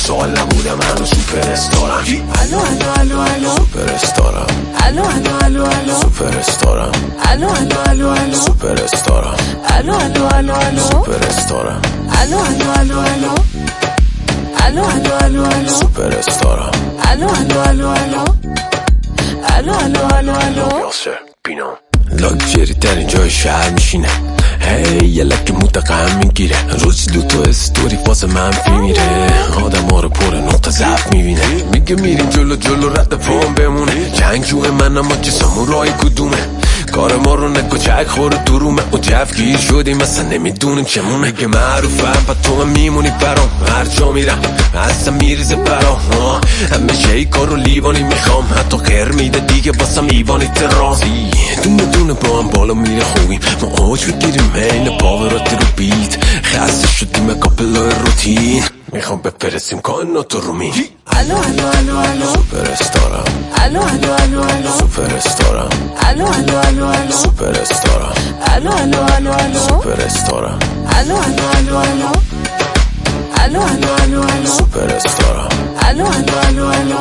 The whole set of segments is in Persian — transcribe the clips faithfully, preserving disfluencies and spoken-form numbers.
سوال نبودم هنو سوپر استارم. الو الو الو الو سوپر استارم. الو الو الو الو سوپر استارم. الو الو الو الو سوپر استارم. الو الو الو الو سوپر استارم. الو الو الو الو الو الو الو الو سوپر استارم. الو الو الو الو الو الو الو الو یاسر بینام لاکچری در این جای شهر میشینه. هی یه لک متقم میگیره. روزی دوتا استوری فاز منفی میره. آدم ها رو پر نقطه ضعف میبینه. میگه میریم جلو جلو رد پام بمونه. جنگ جوه من اما که سامورای کدومه. کار ما رو نگو چک خوره درومه. و جف گیر شدیم اصلا نمیدونیم چمونه. که معروفم پا تو هم میمونی برام. هر جا میرم اصلا میریزه برام. همیشه ای کار رو لیوانی میخوام. حتی غیر میده دیگه باسم ایوانی ترازی. دونه دونه با هم بالا میره خوبیم. ما اوج بگیریم این پاورات رو بیت. خسته شدیم کابلای روتین. میخوام بفرستیم کائنات رو می. الو الو الو الو سوپر استارم. الو الو الو الو سوپر استارم. الو الو الو الو سوپر استارم. الو الو الو الو سوپر استارم. الو الو الو الو الو الو الو الو سوپر استارم. الو الو الو الو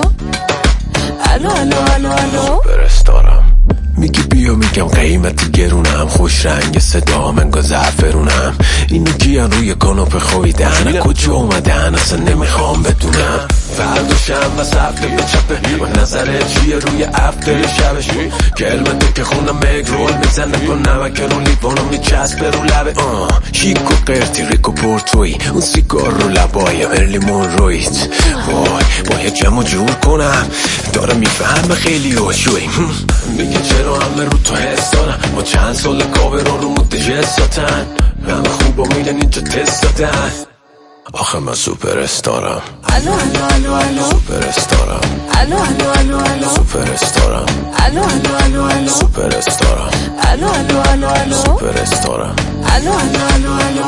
الو الو الو الو سوپر استارم. میگی بیا میگم قیمتی گرونم. خوش رنگ صدا من گا زعفرونم. اینو کیان روی کاناپه خویدن. کجا اومدن اصلا نمیخوام بدونم. فرداشم و هفته به چپه. و نظره چیه روی افتر شبش. کلمته که خونم مگرول میزنه. با نمک رو لیوانو میچسبه رو لبه. شیک و قرتی ریک و پورتوی. اون سیگار رو لبای مرلی مونرویت. وای باید جمع جور کنم. داره میفهمه خیلی هوشوی. میگه چرا همه رو تو حس دارم. با چند سال کابه رو رو متجس دادن. همه خوب و میدن اینجا تست دادن. آخه من سوپر استارم. الو الو الو الو سوپر استارم. الو الو الو الو سوپر استارم. الو الو الو الو سوپر استارم. الو الو الو الو سوپر استارم. الو الو الو الو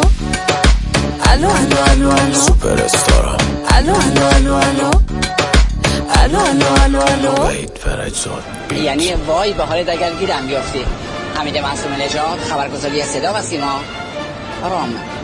الو الو الو الو سوپر استارم. الو الو الو الو الو الو الو الو وید فرجزاد یعنی وای به حالت اگر گیرم بیافتی. حمید معصوم نژاد، خبرگزاری صدا و سیما، رام.